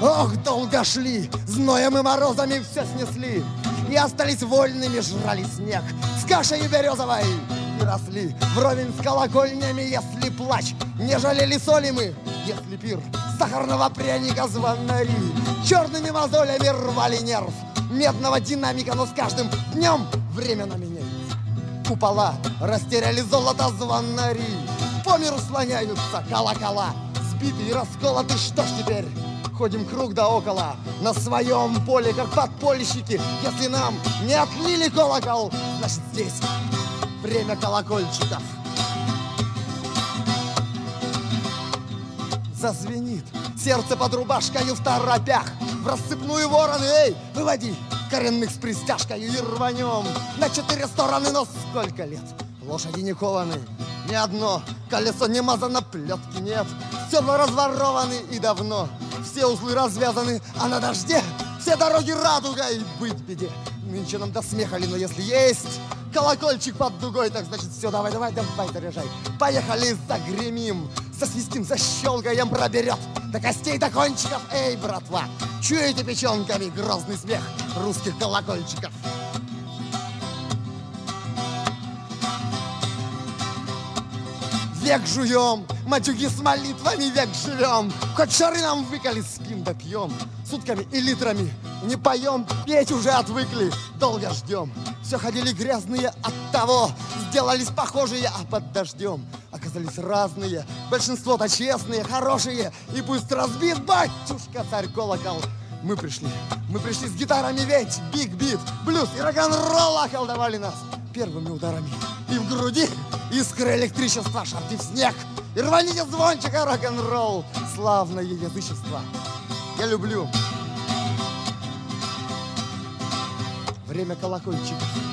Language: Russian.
Ох, долго шли, зноем и морозами все снесли, и остались вольными, жрали снег с кашей березовой и росли вровень с колокольнями, если плач. Не жалели соли мы, если пир сахарного пряника звонари черными мозолями рвали нерв медного динамика, но с каждым днем время на меняется. Купола растеряли золото звонари, по миру слоняются колокола, сбиты и расколоты. Что ж теперь? Ходим круг да около на своем поле, как подпольщики. Если нам не отлили колокол, значит здесь время колокольчиков. Зазвенит сердце под рубашкою в торопях, в рассыпную вороны, эй, выводи коренных с пристяжкой и рванем на 4 стороны. Но сколько лет лошади не кованы, ни одно колесо не мазано, плетки нет, седла разворованы и давно все узлы развязаны, а на дожде все дороги радугой. Быть беде, нынче нам до смеха ли, но если есть колокольчик под дугой, так значит все, давай, заряжай. Поехали, загремим, засвистим, защелкаем, проберет до костей, до кончиков. Эй, братва, чуете печенками грозный смех русских колокольчиков? Век жуем, матюги с молитвами век живем. Хоть шары нам выколи, спим да пьем. Сутками и литрами не поем, петь уже отвыкли, долго ждем. Все ходили грязные от того, сделались похожие, а под дождем оказались разные. Большинство-то честные, хорошие, и пусть разбит, батюшка, царь колокол. Мы пришли с гитарами, ведь биг-бит, блюз и рок-н-ролл околдовали нас первыми ударами. И в груди искры электричества, шарки в снег, и рваните звончика рок-н-ролл, славное язычество. Я люблю время колокольчиков.